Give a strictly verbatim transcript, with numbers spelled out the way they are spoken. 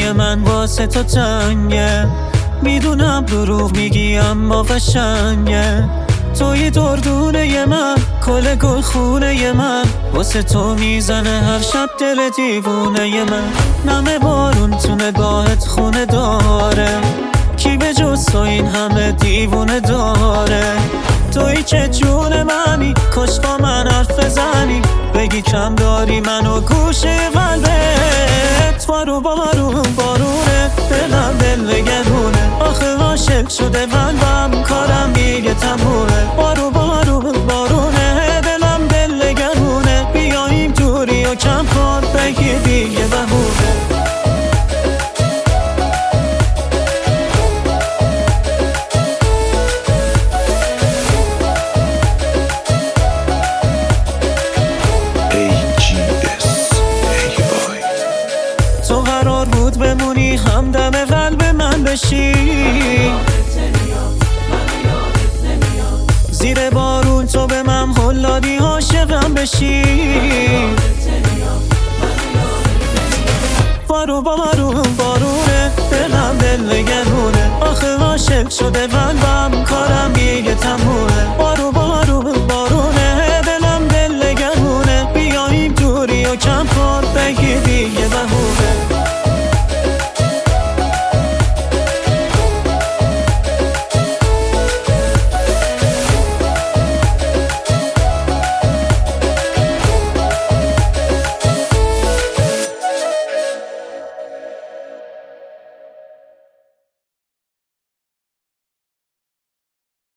دلای من واسه تو تنگه، میدونم دروغ میگی اما قشنگه. توی دردونه من، کل گل خونه من، واسه تو میزنه هر شب دل دیوونه من. نمه بارون تو نگاهت خونه داره، کی به جز تو این همه دیوونه داره؟ توی که جون منی، کاش با من حرف بزنی، بگی کم داری منو گوشه قلبت. بارو بارون بارونه، دلم دل نگرونه، آخه عاشق شده قلبم، کارم دیگه تمومه. بارو بارون بارونه، دلم دل نگرونه، بیاییم دوری و کم کن بگی دیگه بهونه. تو قرار بود بمونی همدم قلب من بشی، زیر بارون تو به من قول دادی عاشقم بشی. بارو بارون بارونه، دلم دل نگرونه، آخه عاشق شده قلبم، کارم دیگه تمومه. بارو بارون بارونه، دلم دل نگرونه، بیاییم دوری و کم کن بگی دیگه